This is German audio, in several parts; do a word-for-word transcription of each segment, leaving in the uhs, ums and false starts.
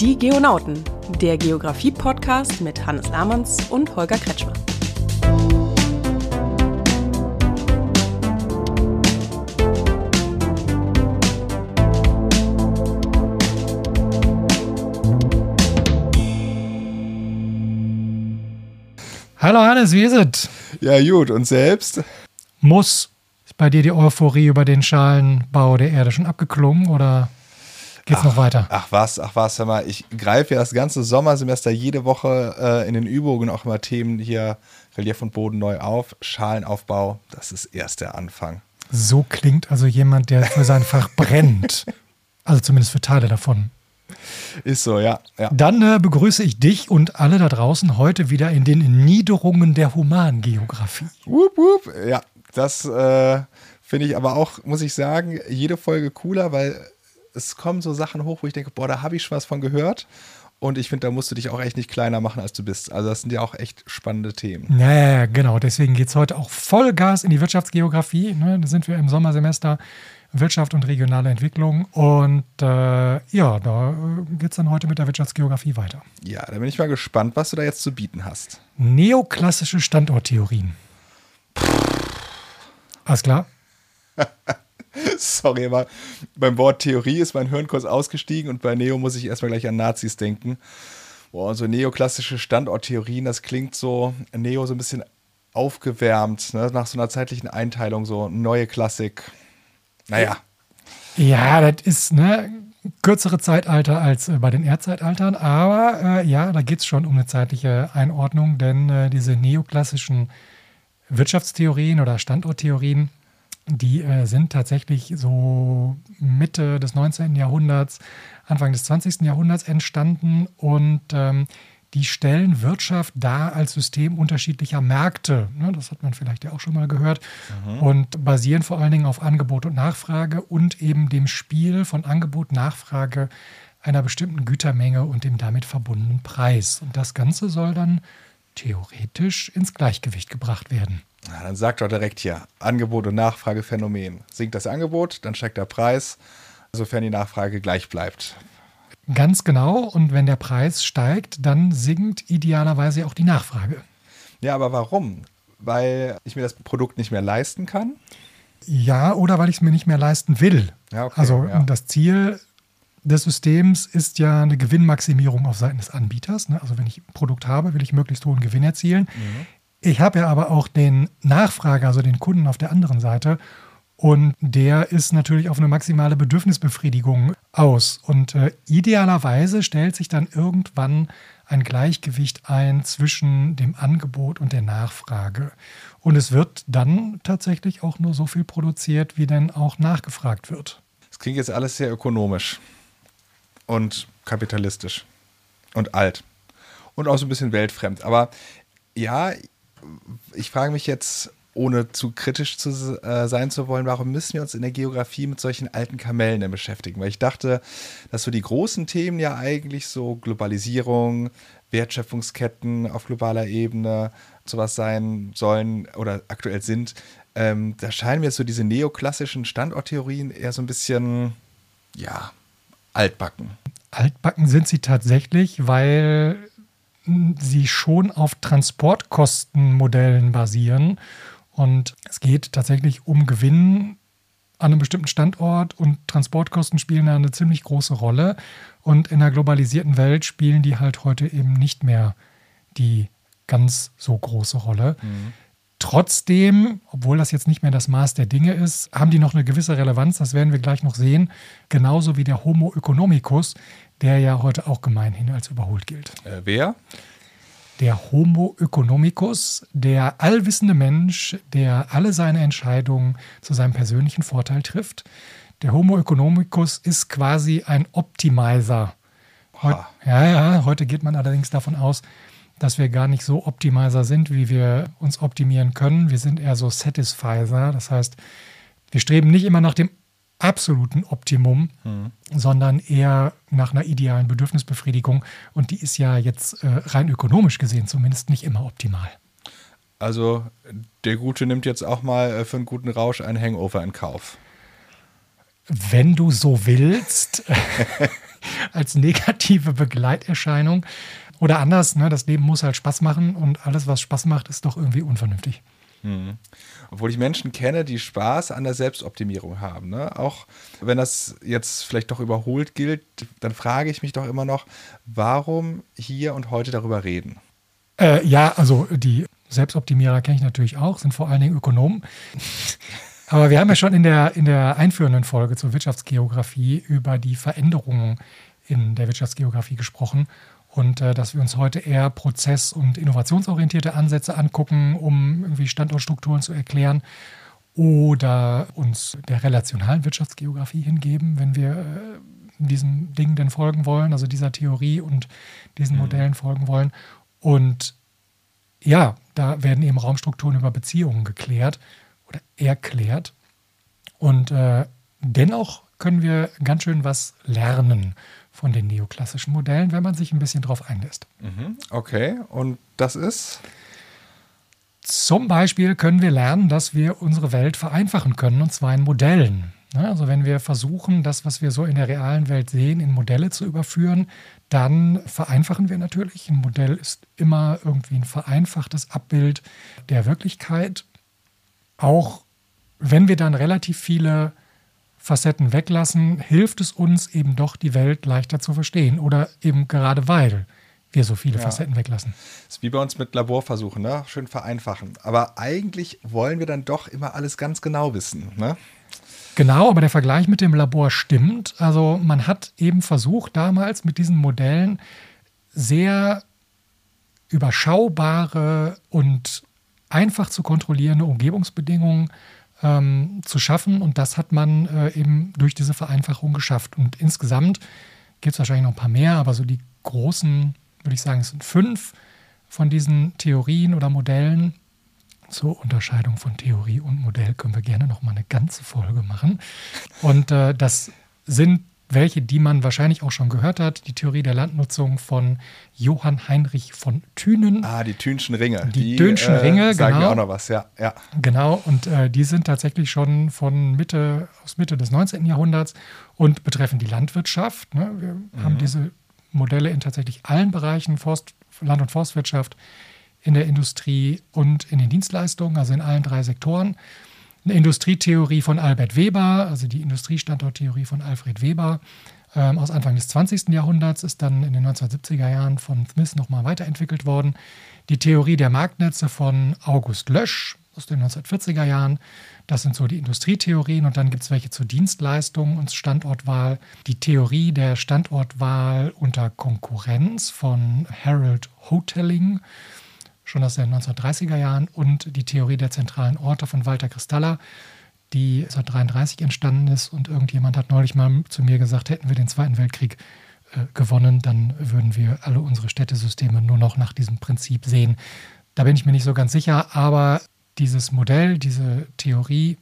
Die Geonauten, der Geografie-Podcast mit Hannes Lamanns und Holger Kretschmer. Hallo Hannes, wie ist es? Ja gut, und selbst? Muss. Ist bei dir die Euphorie über den Schalenbau der Erde schon abgeklungen oder geht's ach, noch weiter? Ach was, ach was, hör mal, ich greife ja das ganze Sommersemester jede Woche äh, in den Übungen auch immer Themen hier, Relief und Boden neu auf, Schalenaufbau, das ist erst der Anfang. So klingt also jemand, der für sein Fach brennt. Also zumindest für Teile davon. Ist so, ja. ja. Dann äh, begrüße ich dich und alle da draußen heute wieder in den Niederungen der Humangeografie. Wupp, wupp. Ja, das äh, finde ich aber auch, muss ich sagen, jede Folge cooler, weil es kommen so Sachen hoch, wo ich denke, boah, da habe ich schon was von gehört. Und ich finde, da musst du dich auch echt nicht kleiner machen, als du bist. Also das sind ja auch echt spannende Themen. Ja, ja, ja, genau. Deswegen geht es heute auch Vollgas in die Wirtschaftsgeografie. Ne? Da sind wir im Sommersemester. Wirtschaft und regionale Entwicklung. Und äh, ja, da geht es dann heute mit der Wirtschaftsgeografie weiter. Ja, da bin ich mal gespannt, was du da jetzt zu bieten hast. Neoklassische Standorttheorien. Alles klar? Sorry, aber beim Wort Theorie ist mein Hirn kurz ausgestiegen und bei Neo muss ich erstmal gleich an Nazis denken. Boah, so neoklassische Standorttheorien, das klingt so, Neo so ein bisschen aufgewärmt, ne? Nach so einer zeitlichen Einteilung, so neue Klassik. Naja. Ja, das ist ne kürzere Zeitalter als äh, bei den Erdzeitaltern, aber äh, ja, da geht es schon um eine zeitliche Einordnung, denn äh, diese neoklassischen Wirtschaftstheorien oder Standorttheorien, die äh, sind tatsächlich so Mitte des neunzehnten Jahrhunderts, Anfang des zwanzigsten Jahrhunderts entstanden und ähm, die stellen Wirtschaft dar als System unterschiedlicher Märkte. Ne, das hat man vielleicht ja auch schon mal gehört. Mhm. Und basieren vor allen Dingen auf Angebot und Nachfrage und eben dem Spiel von Angebot, Nachfrage einer bestimmten Gütermenge und dem damit verbundenen Preis. Und das Ganze soll dann theoretisch ins Gleichgewicht gebracht werden. Na, dann sagt doch direkt hier, Angebot- und Nachfragephänomen. Sinkt das Angebot, dann steigt der Preis, sofern die Nachfrage gleich bleibt. Ganz genau. Und wenn der Preis steigt, dann sinkt idealerweise auch die Nachfrage. Ja, aber warum? Weil ich mir das Produkt nicht mehr leisten kann? Ja, oder weil ich es mir nicht mehr leisten will. Ja, okay, also ja. Das Ziel des Systems ist ja eine Gewinnmaximierung auf Seiten des Anbieters. Ne? Also wenn ich ein Produkt habe, will ich möglichst hohen Gewinn erzielen. Mhm. Ich habe ja aber auch den Nachfrager, also den Kunden auf der anderen Seite. Und der ist natürlich auf eine maximale Bedürfnisbefriedigung aus. Und äh, idealerweise stellt sich dann irgendwann ein Gleichgewicht ein zwischen dem Angebot und der Nachfrage. Und es wird dann tatsächlich auch nur so viel produziert, wie denn auch nachgefragt wird. Das klingt jetzt alles sehr ökonomisch und kapitalistisch und alt und auch so ein bisschen weltfremd. Aber ja, ich frage mich jetzt, ohne zu kritisch zu äh, sein zu wollen, warum müssen wir uns in der Geografie mit solchen alten Kamellen denn beschäftigen? Weil ich dachte, dass so die großen Themen ja eigentlich so Globalisierung, Wertschöpfungsketten auf globaler Ebene, sowas sein sollen oder aktuell sind. Ähm, da scheinen mir so diese neoklassischen Standorttheorien eher so ein bisschen, ja, altbacken. Altbacken sind sie tatsächlich, weil sie schon auf Transportkostenmodellen basieren. Und es geht tatsächlich um Gewinn an einem bestimmten Standort und Transportkosten spielen da eine ziemlich große Rolle. Und in einer globalisierten Welt spielen die halt heute eben nicht mehr die ganz so große Rolle. Mhm. Trotzdem, obwohl das jetzt nicht mehr das Maß der Dinge ist, haben die noch eine gewisse Relevanz, das werden wir gleich noch sehen. Genauso wie der Homo economicus, der ja heute auch gemeinhin als überholt gilt. Äh, wer? Der Homo economicus, der allwissende Mensch, der alle seine Entscheidungen zu seinem persönlichen Vorteil trifft. Der Homo economicus ist quasi ein Optimizer. Heut, ja, ja, heute geht man allerdings davon aus, dass wir gar nicht so Optimizer sind, wie wir uns optimieren können. Wir sind eher so Satisfizer. Das heißt, wir streben nicht immer nach dem absoluten Optimum, mhm. sondern eher nach einer idealen Bedürfnisbefriedigung. Und die ist ja jetzt äh, rein ökonomisch gesehen zumindest nicht immer optimal. Also der Gute nimmt jetzt auch mal äh, für einen guten Rausch einen Hangover in Kauf. Wenn du so willst. als negative Begleiterscheinung. Oder anders, ne, das Leben muss halt Spaß machen und alles, was Spaß macht, ist doch irgendwie unvernünftig. Hm. Obwohl ich Menschen kenne, die Spaß an der Selbstoptimierung haben. Ne? Auch wenn das jetzt vielleicht doch überholt gilt, dann frage ich mich doch immer noch, warum hier und heute darüber reden? Äh, ja, also die Selbstoptimierer kenne ich natürlich auch, sind vor allen Dingen Ökonomen. Aber wir haben ja schon in der, in der einführenden Folge zur Wirtschaftsgeografie über die Veränderungen in der Wirtschaftsgeografie gesprochen. Und äh, dass wir uns heute eher prozess- und innovationsorientierte Ansätze angucken, um irgendwie Standortstrukturen zu erklären oder uns der relationalen Wirtschaftsgeografie hingeben, wenn wir äh, diesem Ding denn folgen wollen, also dieser Theorie und diesen mhm. Modellen folgen wollen. Und ja, da werden eben Raumstrukturen über Beziehungen geklärt oder erklärt. Und äh, dennoch können wir ganz schön was lernen von den neoklassischen Modellen, wenn man sich ein bisschen drauf einlässt. Okay, und das ist? Zum Beispiel können wir lernen, dass wir unsere Welt vereinfachen können, und zwar in Modellen. Also wenn wir versuchen, das, was wir so in der realen Welt sehen, in Modelle zu überführen, dann vereinfachen wir natürlich. Ein Modell ist immer irgendwie ein vereinfachtes Abbild der Wirklichkeit. Auch wenn wir dann relativ viele Facetten weglassen, hilft es uns eben doch, die Welt leichter zu verstehen. Oder eben gerade weil wir so viele ja. Facetten weglassen. Das ist wie bei uns mit Laborversuchen, ne? Schön vereinfachen. Aber eigentlich wollen wir dann doch immer alles ganz genau wissen, ne? Genau, aber der Vergleich mit dem Labor stimmt. Also man hat eben versucht, damals mit diesen Modellen sehr überschaubare und einfach zu kontrollierende Umgebungsbedingungen ähm, zu schaffen. Und das hat man äh, eben durch diese Vereinfachung geschafft. Und insgesamt gibt es wahrscheinlich noch ein paar mehr, aber so die großen, würde ich sagen, es sind fünf von diesen Theorien oder Modellen. Zur Unterscheidung von Theorie und Modell können wir gerne noch mal eine ganze Folge machen. Und äh, das sind welche, die man wahrscheinlich auch schon gehört hat. Die Theorie der Landnutzung von Johann Heinrich von Thünen. Ah, die Thünschen Ringe. Die, die Thünschen Ringe, äh, sagen genau. mir auch noch was, ja. ja. Genau, und äh, die sind tatsächlich schon von Mitte, aus Mitte des neunzehnten Jahrhunderts und betreffen die Landwirtschaft. Ne? Wir mhm. haben diese Modelle in tatsächlich allen Bereichen, Forst, Land- und Forstwirtschaft, in der Industrie und in den Dienstleistungen, also in allen drei Sektoren. Eine Industrietheorie von Albert Weber, also die Industriestandorttheorie von Alfred Weber ähm, aus Anfang des zwanzigsten Jahrhunderts, ist dann in den neunzehnhundertsiebziger Jahren von Smith nochmal weiterentwickelt worden. Die Theorie der Marktnetze von August Lösch aus den neunzehnhundertvierziger Jahren. Das sind so die Industrietheorien, und dann gibt es welche zur Dienstleistung und Standortwahl. Die Theorie der Standortwahl unter Konkurrenz von Harold Hotelling, schon aus den neunzehnhundertdreißiger Jahren, und die Theorie der zentralen Orte von Walter Kristalla, die neunzehnhundertdreiunddreißig entstanden ist. Und irgendjemand hat neulich mal zu mir gesagt, hätten wir den Zweiten Weltkrieg äh, gewonnen, dann würden wir alle unsere Städtesysteme nur noch nach diesem Prinzip sehen. Da bin ich mir nicht so ganz sicher, aber dieses Modell, diese Theorie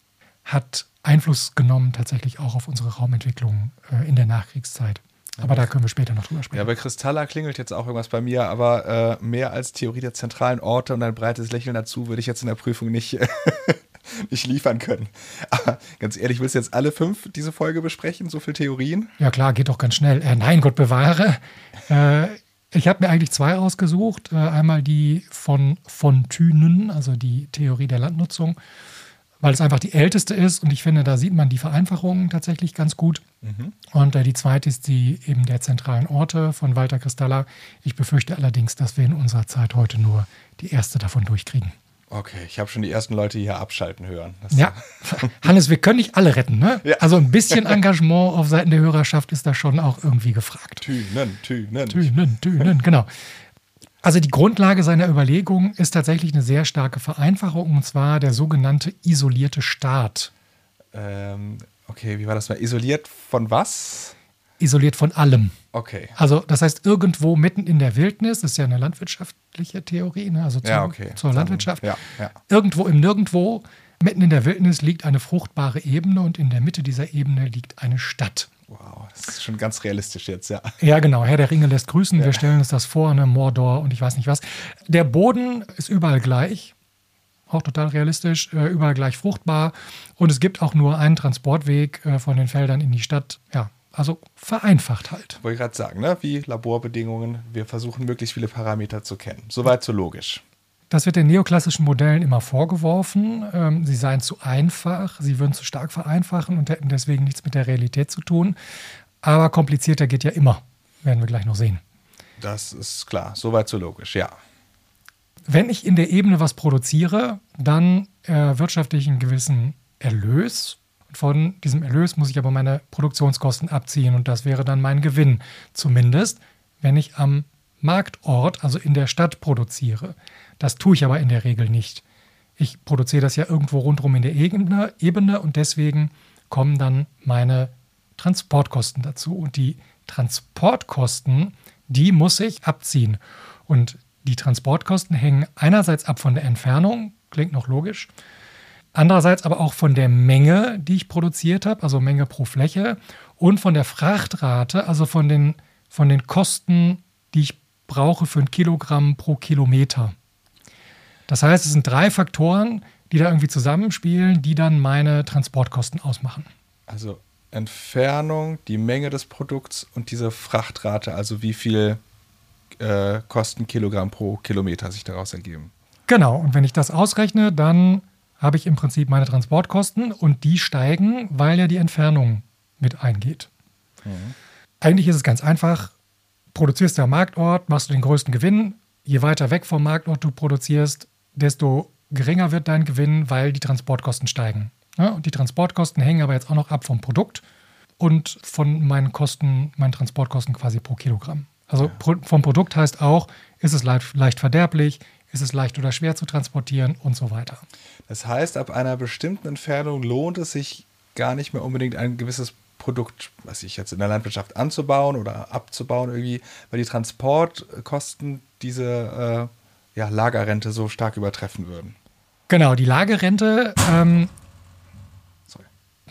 hat Einfluss genommen tatsächlich auch auf unsere Raumentwicklung äh, in der Nachkriegszeit. Aber da können wir später noch drüber sprechen. Ja, bei Kristalla klingelt jetzt auch irgendwas bei mir, aber äh, mehr als Theorie der zentralen Orte und ein breites Lächeln dazu würde ich jetzt in der Prüfung nicht, nicht liefern können. Aber ganz ehrlich, willst du jetzt alle fünf diese Folge besprechen? So viele Theorien? Ja klar, geht doch ganz schnell. Äh, nein, Gott bewahre. Äh, ich habe mir eigentlich zwei rausgesucht. Äh, einmal die von von Thünen, also die Theorie der Landnutzung, weil es einfach die älteste ist, und ich finde, da sieht man die Vereinfachungen tatsächlich ganz gut. Mhm. Und äh, die zweite ist die eben der zentralen Orte von Walter Kristalla. Ich befürchte allerdings, dass wir in unserer Zeit heute nur die erste davon durchkriegen. Okay, ich habe schon die ersten Leute hier abschalten hören. Das ja, Hannes, wir können nicht alle retten, ne? Ja. Also ein bisschen Engagement auf Seiten der Hörerschaft ist da schon auch irgendwie gefragt. Thünen, Thünen. Thünen, Thünen, genau. Also die Grundlage seiner Überlegung ist tatsächlich eine sehr starke Vereinfachung, und zwar der sogenannte isolierte Staat. Ähm, okay, wie war das mal? Isoliert von was? Isoliert von allem. Okay. Also das heißt, irgendwo mitten in der Wildnis, das ist ja eine landwirtschaftliche Theorie, ne? Also zur, ja, okay. zur Landwirtschaft. Ja, ja. Irgendwo im Nirgendwo, mitten in der Wildnis, liegt eine fruchtbare Ebene, und in der Mitte dieser Ebene liegt eine Stadt. Wow, das ist schon ganz realistisch jetzt, ja. Ja, genau. Herr der Ringe lässt grüßen. Ja. Wir stellen uns das vor, ne? Mordor und ich weiß nicht was. Der Boden ist überall gleich. Auch total realistisch. Äh, überall gleich fruchtbar. Und es gibt auch nur einen Transportweg äh, von den Feldern in die Stadt. Ja, Also vereinfacht halt. Wollte ich gerade sagen, ne? Wie Laborbedingungen. Wir versuchen, möglichst viele Parameter zu kennen. Soweit so logisch. Das wird den neoklassischen Modellen immer vorgeworfen. Ähm, sie seien zu einfach, sie würden zu stark vereinfachen und hätten deswegen nichts mit der Realität zu tun. Aber komplizierter geht ja immer. Werden wir gleich noch sehen. Das ist klar. Soweit so logisch, ja. Wenn ich in der Ebene was produziere, dann erwirtschafte ich einen gewissen Erlös. Von diesem Erlös muss ich aber meine Produktionskosten abziehen und das wäre dann mein Gewinn. Zumindest, wenn ich am Marktort, also in der Stadt, produziere. Das tue ich aber in der Regel nicht. Ich produziere das ja irgendwo rundherum in der Ebene, Ebene und deswegen kommen dann meine Transportkosten dazu. Und die Transportkosten, die muss ich abziehen. Und die Transportkosten hängen einerseits ab von der Entfernung, klingt noch logisch, andererseits aber auch von der Menge, die ich produziert habe, also Menge pro Fläche, und von der Frachtrate, also von den, von den Kosten, die ich brauche für ein Kilogramm pro Kilometer. Das heißt, es sind drei Faktoren, die da irgendwie zusammenspielen, die dann meine Transportkosten ausmachen. Also Entfernung, die Menge des Produkts und diese Frachtrate, also wie viel äh, Kosten Kilogramm pro Kilometer sich daraus ergeben. Genau, und wenn ich das ausrechne, dann habe ich im Prinzip meine Transportkosten und die steigen, weil ja die Entfernung mit eingeht. Mhm. Eigentlich ist es ganz einfach. Produzierst du am Marktort, machst du den größten Gewinn. Je weiter weg vom Marktort du produzierst, desto geringer wird dein Gewinn, weil die Transportkosten steigen. Ja, und die Transportkosten hängen aber jetzt auch noch ab vom Produkt und von meinen Kosten, meinen Transportkosten quasi pro Kilogramm. Also ja. Vom Produkt heißt auch, ist es leicht, leicht verderblich, ist es leicht oder schwer zu transportieren und so weiter. Das heißt, ab einer bestimmten Entfernung lohnt es sich gar nicht mehr unbedingt ein gewisses Produkt, was ich jetzt in der Landwirtschaft anzubauen oder abzubauen irgendwie, weil die Transportkosten diese äh, ja, Lagerrente so stark übertreffen würden. Genau, die Lagerrente, ähm, Sorry.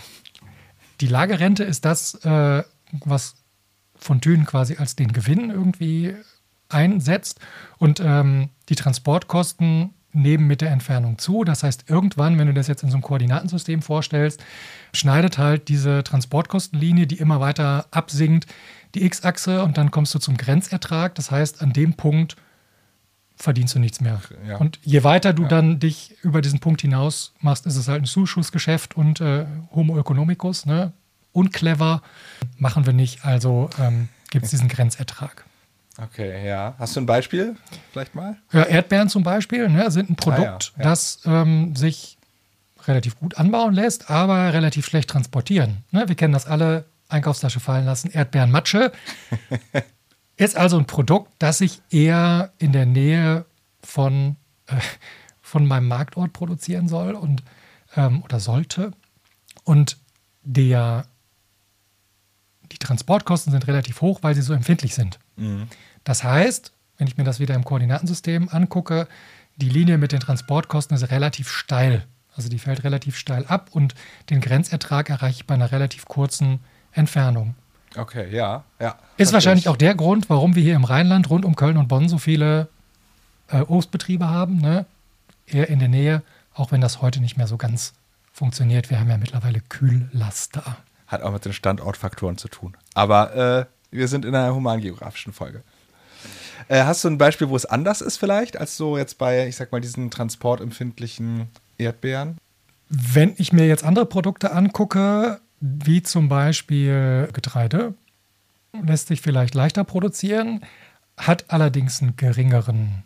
die Lagerrente ist das, äh, was von Thünen quasi als den Gewinn irgendwie einsetzt und ähm, die Transportkosten nehmen mit der Entfernung zu. Das heißt, irgendwann, wenn du das jetzt in so einem Koordinatensystem vorstellst, schneidet halt diese Transportkostenlinie, die immer weiter absinkt, die X-Achse und dann kommst du zum Grenzertrag. Das heißt, an dem Punkt verdienst du nichts mehr. Ja. Und je weiter du ja. dann dich über diesen Punkt hinaus machst, ist es halt ein Zuschussgeschäft und äh, Homo economicus, ne? Unclever machen wir nicht, also ähm, gibt es diesen Grenzertrag. Okay, ja. Hast du ein Beispiel vielleicht mal? Ja, Erdbeeren zum Beispiel ne, sind ein Produkt, ah, ja, ja. das ähm, sich relativ gut anbauen lässt, aber relativ schlecht transportieren. Ne, wir kennen das alle, Einkaufstasche fallen lassen, Erdbeerenmatsche. Ist also ein Produkt, das ich eher in der Nähe von, äh, von meinem Marktort produzieren soll und, ähm, oder sollte. Und der, die Transportkosten sind relativ hoch, weil sie so empfindlich sind. Mhm. Das heißt, wenn ich mir das wieder im Koordinatensystem angucke, die Linie mit den Transportkosten ist relativ steil. Also die fällt relativ steil ab und den Grenzertrag erreiche ich bei einer relativ kurzen Entfernung. Okay, ja. ja ist wahrscheinlich auch der Grund, warum wir hier im Rheinland rund um Köln und Bonn so viele äh, Obstbetriebe haben. Ne? Eher in der Nähe, auch wenn das heute nicht mehr so ganz funktioniert. Wir haben ja mittlerweile Kühllaster. Hat auch mit den Standortfaktoren zu tun. Aber äh, wir sind in einer humangeografischen Folge. Äh, hast du ein Beispiel, wo es anders ist vielleicht, als so jetzt bei, ich sag mal, diesen transportempfindlichen Erdbeeren? Wenn ich mir jetzt andere Produkte angucke, wie zum Beispiel Getreide, lässt sich vielleicht leichter produzieren, hat allerdings einen geringeren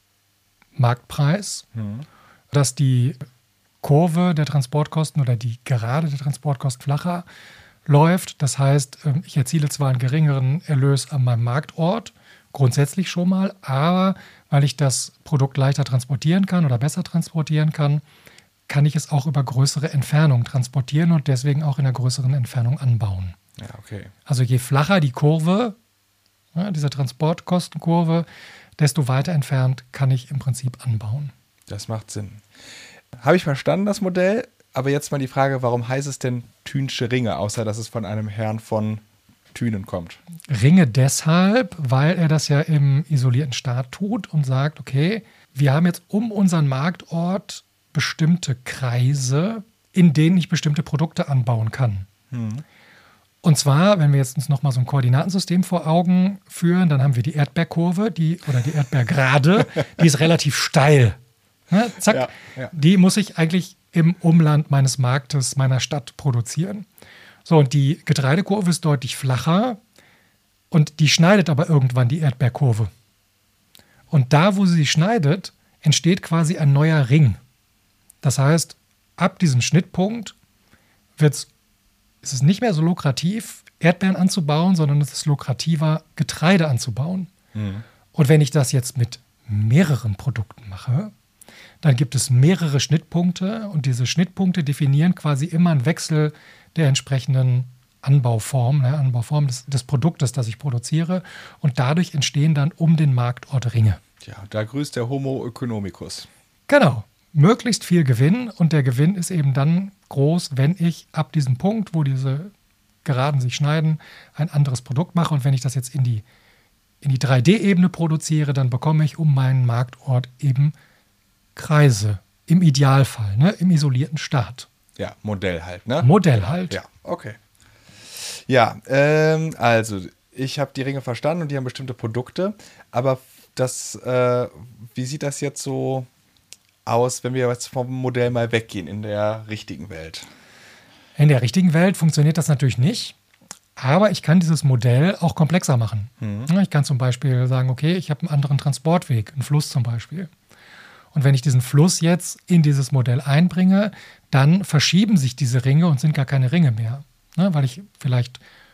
Marktpreis, hm. dass die Kurve der Transportkosten oder die Gerade der Transportkosten flacher läuft. Das heißt, ich erziele zwar einen geringeren Erlös an meinem Marktort, grundsätzlich schon mal, aber weil ich das Produkt leichter transportieren kann oder besser transportieren kann, kann ich es auch über größere Entfernungen transportieren und deswegen auch in einer größeren Entfernung anbauen. Ja, okay. Also je flacher die Kurve, ja, diese Transportkostenkurve, desto weiter entfernt kann ich im Prinzip anbauen. Das macht Sinn. Habe ich verstanden, das Modell. Aber jetzt mal die Frage, warum heißt es denn Thünsche Ringe, außer dass es von einem Herrn von Thünen kommt? Ringe deshalb, weil er das ja im isolierten Staat tut und sagt, okay, wir haben jetzt um unseren Marktort bestimmte Kreise, in denen ich bestimmte Produkte anbauen kann. Hm. Und zwar, wenn wir jetzt uns nochmal so ein Koordinatensystem vor Augen führen, dann haben wir die Erdbeerkurve, die, oder die Erdbeergrade, die ist relativ steil. Ne? Zack, Ja, ja. Die muss ich eigentlich im Umland meines Marktes, meiner Stadt produzieren. So, und die Getreidekurve ist deutlich flacher und die schneidet aber irgendwann die Erdbeerkurve. Und da, wo sie schneidet, entsteht quasi ein neuer Ring. Das heißt, ab diesem Schnittpunkt wird's, ist es nicht mehr so lukrativ, Erdbeeren anzubauen, sondern es ist lukrativer, Getreide anzubauen. Mhm. Und wenn ich das jetzt mit mehreren Produkten mache, dann gibt es mehrere Schnittpunkte und diese Schnittpunkte definieren quasi immer einen Wechsel der entsprechenden Anbauform, ne, Anbauform des, des Produktes, das ich produziere. Und dadurch entstehen dann um den Marktort Ringe. Ja, da grüßt der Homo economicus. Genau. Möglichst viel Gewinn und der Gewinn ist eben dann groß, wenn ich ab diesem Punkt, wo diese Geraden sich schneiden, ein anderes Produkt mache. Und wenn ich das jetzt in die, in die drei D-Ebene produziere, dann bekomme ich um meinen Marktort eben Kreise. Im Idealfall, ne? Im isolierten Staat. Ja, Modell halt, ne? Modell halt. Ja, okay. Ja, ähm, also ich habe die Ringe verstanden und die haben bestimmte Produkte, aber das, äh, wie sieht das jetzt so aus, wenn wir jetzt vom Modell mal weggehen in der richtigen Welt? In der richtigen Welt funktioniert das natürlich nicht, aber ich kann dieses Modell auch komplexer machen. Mhm. Ich kann zum Beispiel sagen, okay, ich habe einen anderen Transportweg, einen Fluss zum Beispiel. Und wenn ich diesen Fluss jetzt in dieses Modell einbringe, dann verschieben sich diese Ringe und sind gar keine Ringe mehr. Ne, weil ich vielleicht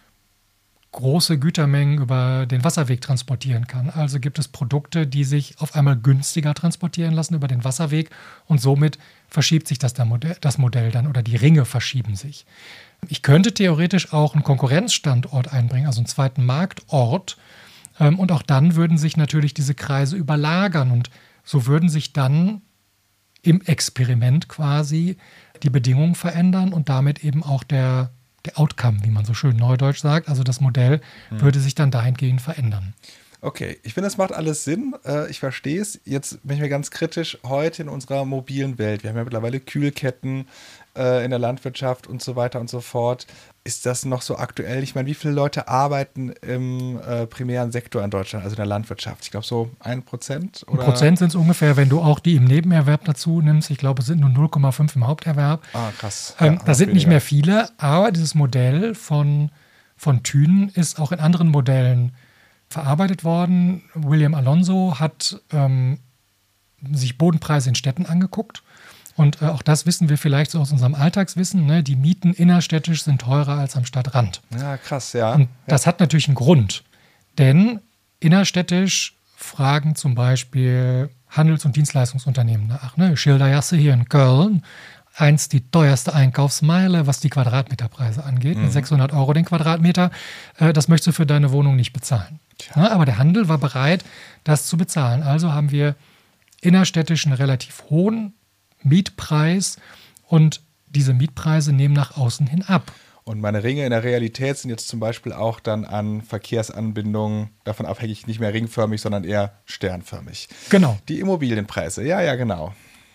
große Gütermengen über den Wasserweg transportieren kann. Also gibt es Produkte, die sich auf einmal günstiger transportieren lassen über den Wasserweg und somit verschiebt sich das, der Modell, das Modell dann oder die Ringe verschieben sich. Ich könnte theoretisch auch einen Konkurrenzstandort einbringen, also einen zweiten Marktort. Und auch dann würden sich natürlich diese Kreise überlagern und so würden sich dann im Experiment quasi die Bedingungen verändern und damit eben auch der, der Outcome, wie man so schön neudeutsch sagt. Also das Modell hm. würde sich dann dahingehend verändern. Okay, ich finde, das macht alles Sinn. Äh, ich verstehe es. Jetzt bin ich mir ganz kritisch. Heute in unserer mobilen Welt, wir haben ja mittlerweile Kühlketten äh, in der Landwirtschaft und so weiter und so fort. Ist das noch so aktuell? Ich meine, wie viele Leute arbeiten im äh, primären Sektor in Deutschland, also in der Landwirtschaft? Ich glaube so ein Prozent? Oder? Ein Prozent sind es ungefähr, wenn du auch die im Nebenerwerb dazu nimmst. Ich glaube, es sind nur null Komma fünf im Haupterwerb. Ah, krass. Ähm, Ja, das sind weniger. nicht mehr viele, aber dieses Modell von, von Thünen ist auch in anderen Modellen verarbeitet worden. William Alonso hat ähm, sich Bodenpreise in Städten angeguckt. Und äh, auch das wissen wir vielleicht so aus unserem Alltagswissen. Ne? Die Mieten innerstädtisch sind teurer als am Stadtrand. Ja, krass, ja. Und das hat natürlich einen Grund. Denn innerstädtisch fragen zum Beispiel Handels- und Dienstleistungsunternehmen nach. Ne? Schildergasse hier in Köln, einst die teuerste Einkaufsmeile, was die Quadratmeterpreise angeht. Mhm. Mit sechshundert Euro den Quadratmeter. Äh, das möchtest du für deine Wohnung nicht bezahlen. Ja, aber der Handel war bereit, das zu bezahlen. Also haben wir innerstädtisch einen relativ hohen Mietpreis und diese Mietpreise nehmen nach außen hin ab. Und meine Ringe in der Realität sind jetzt zum Beispiel auch dann an Verkehrsanbindungen davon abhängig, nicht mehr ringförmig, sondern eher sternförmig. Genau. Die Immobilienpreise, ja, ja, genau.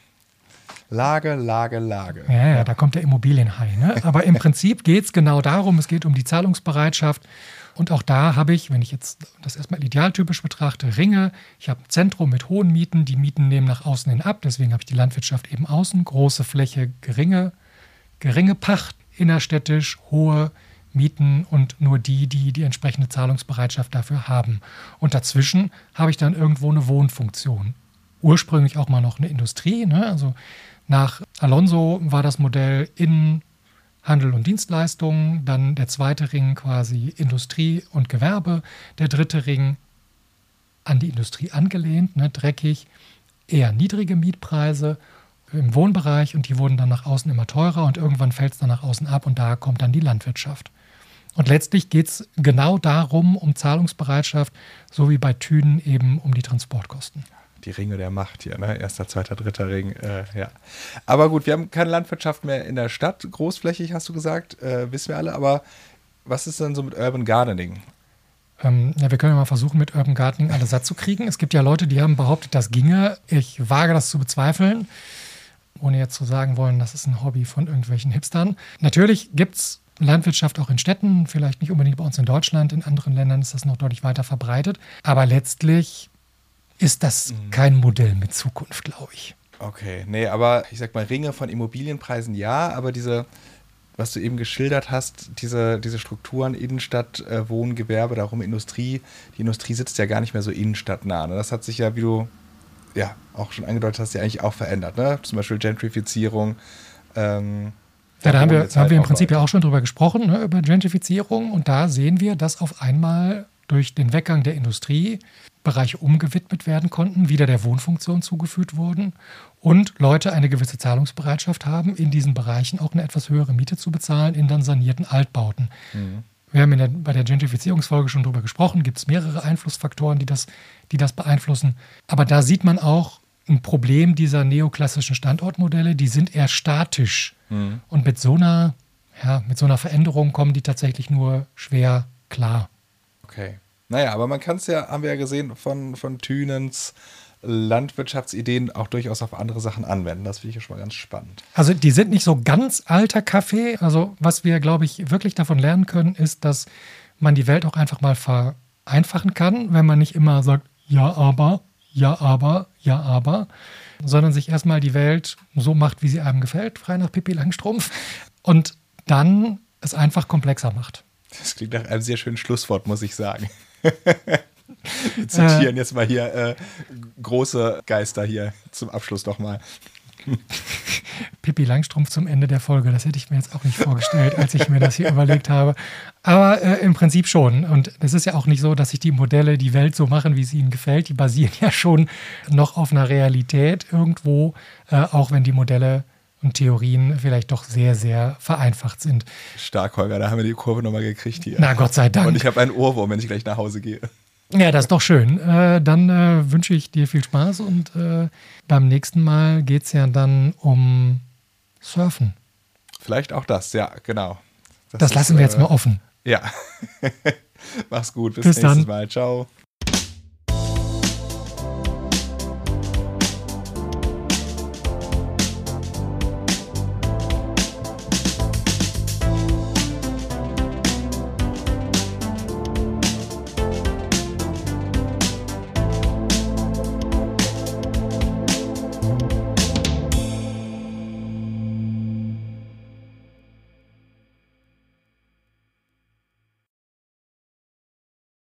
Lage, Lage, Lage. Ja, ja, da kommt der Immobilienhai. Ne? Aber im Prinzip geht es genau darum, es geht um die Zahlungsbereitschaft. Und auch da habe ich, wenn ich jetzt das erstmal idealtypisch betrachte, Ringe. Ich habe ein Zentrum mit hohen Mieten. Die Mieten nehmen nach außen hin ab. Deswegen habe ich die Landwirtschaft eben außen. Große Fläche, geringe, geringe Pacht, innerstädtisch, hohe Mieten und nur die, die die entsprechende Zahlungsbereitschaft dafür haben. Und dazwischen habe ich dann irgendwo eine Wohnfunktion. Ursprünglich auch mal noch eine Industrie. Ne? Also nach Alonso war das Modell in Handel und Dienstleistungen, dann der zweite Ring quasi Industrie und Gewerbe, der dritte Ring an die Industrie angelehnt, ne, dreckig, eher niedrige Mietpreise im Wohnbereich und die wurden dann nach außen immer teurer und irgendwann fällt es dann nach außen ab und da kommt dann die Landwirtschaft. Und letztlich geht es genau darum, um Zahlungsbereitschaft, so wie bei Thünen eben um die Transportkosten. Die Ringe der Macht hier, ne? Erster, zweiter, dritter Ring, äh, ja. Aber gut, wir haben keine Landwirtschaft mehr in der Stadt, großflächig hast du gesagt, äh, wissen wir alle, aber was ist denn so mit Urban Gardening? Ähm, ja, wir können ja mal versuchen, mit Urban Gardening alles satt zu kriegen. Es gibt ja Leute, die haben behauptet, das ginge. Ich wage das zu bezweifeln, ohne jetzt zu sagen wollen, das ist ein Hobby von irgendwelchen Hipstern. Natürlich gibt es Landwirtschaft auch in Städten, vielleicht nicht unbedingt bei uns in Deutschland, in anderen Ländern ist das noch deutlich weiter verbreitet. Aber letztlich ist das mhm. kein Modell mit Zukunft, glaube ich. Okay, nee, aber ich sag mal, Ringe von Immobilienpreisen ja, aber diese, was du eben geschildert hast, diese, diese Strukturen, Innenstadt, äh, Wohnen, Gewerbe, darum Industrie, die Industrie sitzt ja gar nicht mehr so innenstadtnah. Ne? Das hat sich ja, wie du ja auch schon angedeutet hast, ja eigentlich auch verändert. Ne? Zum Beispiel Gentrifizierung. Ähm, ja, da haben wir, haben wir im Prinzip ja auch schon drüber gesprochen, ne, über Gentrifizierung. Und da sehen wir, dass auf einmal durch den Weggang der Industrie Bereiche umgewidmet werden konnten, wieder der Wohnfunktion zugeführt wurden und Leute eine gewisse Zahlungsbereitschaft haben, in diesen Bereichen auch eine etwas höhere Miete zu bezahlen in dann sanierten Altbauten. Mhm. Wir haben in der, bei der Gentrifizierungsfolge schon drüber gesprochen, gibt es mehrere Einflussfaktoren, die das, die das beeinflussen. Aber da sieht man auch ein Problem dieser neoklassischen Standortmodelle, die sind eher statisch. Mhm. Und mit so einer, ja, mit so einer Veränderung kommen die tatsächlich nur schwer klar. Okay. Naja, aber man kann es ja, haben wir ja gesehen, von, von Thünens Landwirtschaftsideen auch durchaus auf andere Sachen anwenden. Das finde ich ja schon mal ganz spannend. Also die sind nicht so ganz alter Kaffee. Also was wir, glaube ich, wirklich davon lernen können, ist, dass man die Welt auch einfach mal vereinfachen kann, wenn man nicht immer sagt, ja, aber, ja, aber, ja, aber, sondern sich erstmal die Welt so macht, wie sie einem gefällt, frei nach Pippi Langstrumpf, und dann es einfach komplexer macht. Das klingt nach einem sehr schönen Schlusswort, muss ich sagen. Wir zitieren äh, jetzt mal hier äh, große Geister hier zum Abschluss doch mal. Pippi Langstrumpf zum Ende der Folge, das hätte ich mir jetzt auch nicht vorgestellt, als ich mir das hier überlegt habe. Aber äh, im Prinzip schon. Und es ist ja auch nicht so, dass sich die Modelle die Welt so machen, wie es ihnen gefällt. Die basieren ja schon noch auf einer Realität irgendwo, äh, auch wenn die Modelle und Theorien vielleicht doch sehr, sehr vereinfacht sind. Stark, Holger, da haben wir die Kurve nochmal gekriegt hier. Na, Gott sei Dank. Und ich habe einen Ohrwurm, wenn ich gleich nach Hause gehe. Ja, das ist doch schön. Äh, dann äh, wünsche ich dir viel Spaß und äh, beim nächsten Mal geht es ja dann um Surfen. Vielleicht auch das, ja, genau. Das, das lassen ist, wir jetzt äh, mal offen. Ja. Mach's gut, bis, bis nächstes dann. Mal. Ciao.